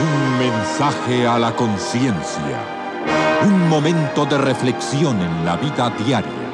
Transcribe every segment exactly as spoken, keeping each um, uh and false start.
Un mensaje a la conciencia. Un momento de reflexión en la vida diaria.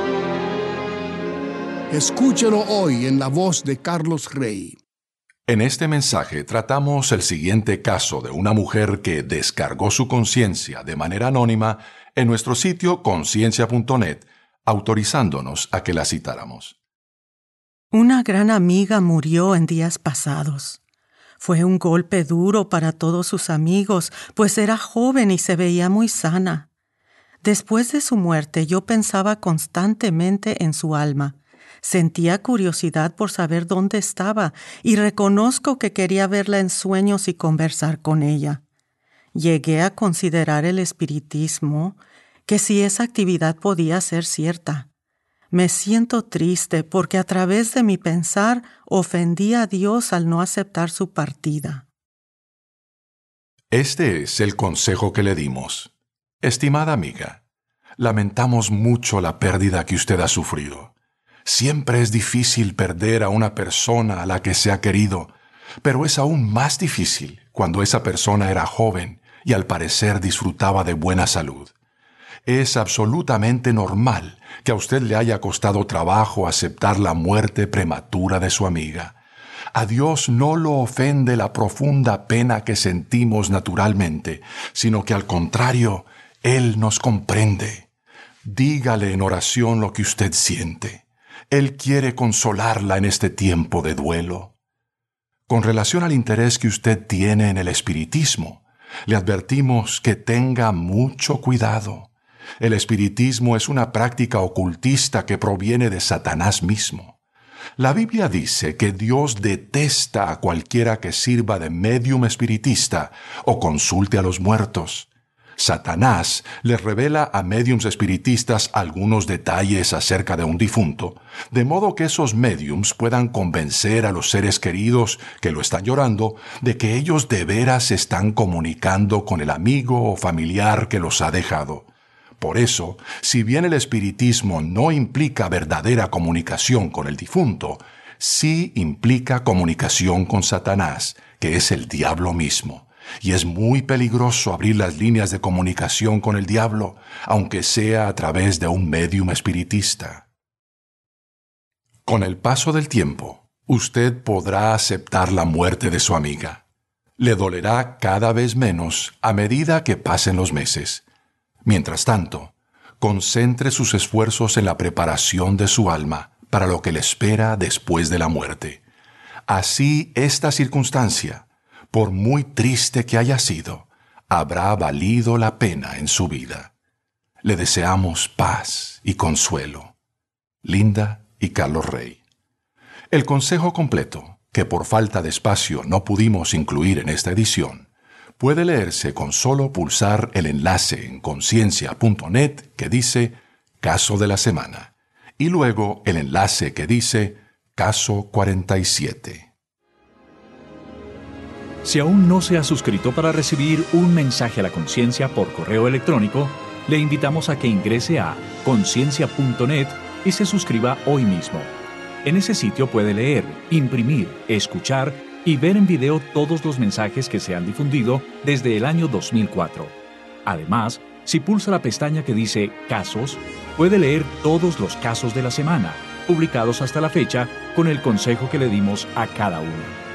Escúchelo hoy en la voz de Carlos Rey. En este mensaje tratamos el siguiente caso de una mujer que descargó su conciencia de manera anónima en nuestro sitio conciencia punto net, autorizándonos a que la citáramos. Una gran amiga murió en días pasados. Fue un golpe duro para todos sus amigos, pues era joven y se veía muy sana. Después de su muerte, yo pensaba constantemente en su alma. Sentía curiosidad por saber dónde estaba y reconozco que quería verla en sueños y conversar con ella. Llegué a considerar el espiritismo, que si esa actividad podía ser cierta. Me siento triste porque a través de mi pensar ofendí a Dios al no aceptar su partida. Este es el consejo que le dimos. Estimada amiga, lamentamos mucho la pérdida que usted ha sufrido. Siempre es difícil perder a una persona a la que se ha querido, pero es aún más difícil cuando esa persona era joven y al parecer disfrutaba de buena salud. Es absolutamente normal que a usted le haya costado trabajo aceptar la muerte prematura de su amiga. A Dios no lo ofende la profunda pena que sentimos naturalmente, sino que al contrario, Él nos comprende. Dígale en oración lo que usted siente. Él quiere consolarla en este tiempo de duelo. Con relación al interés que usted tiene en el espiritismo, le advertimos que tenga mucho cuidado. El espiritismo es una práctica ocultista que proviene de Satanás mismo. La Biblia dice que Dios detesta a cualquiera que sirva de médium espiritista o consulte a los muertos. Satanás les revela a médiums espiritistas algunos detalles acerca de un difunto, de modo que esos médiums puedan convencer a los seres queridos que lo están llorando de que ellos de veras se están comunicando con el amigo o familiar que los ha dejado. Por eso, si bien el espiritismo no implica verdadera comunicación con el difunto, sí implica comunicación con Satanás, que es el diablo mismo. Y es muy peligroso abrir las líneas de comunicación con el diablo, aunque sea a través de un médium espiritista. Con el paso del tiempo, usted podrá aceptar la muerte de su amiga. Le dolerá cada vez menos a medida que pasen los meses. Mientras tanto, concentre sus esfuerzos en la preparación de su alma para lo que le espera después de la muerte. Así, esta circunstancia, por muy triste que haya sido, habrá valido la pena en su vida. Le deseamos paz y consuelo. Linda y Carlos Rey. El consejo completo, que por falta de espacio no pudimos incluir en esta edición, puede leerse con solo pulsar el enlace en conciencia punto net que dice Caso de la Semana y luego el enlace que dice Caso cuarenta y siete. Si aún no se ha suscrito para recibir un mensaje a la conciencia por correo electrónico, le invitamos a que ingrese a conciencia punto net y se suscriba hoy mismo. En ese sitio puede leer, imprimir, escuchar y ver en video todos los mensajes que se han difundido desde el año dos mil cuatro. Además, si pulsa la pestaña que dice Casos, puede leer todos los casos de la semana, publicados hasta la fecha, con el consejo que le dimos a cada uno.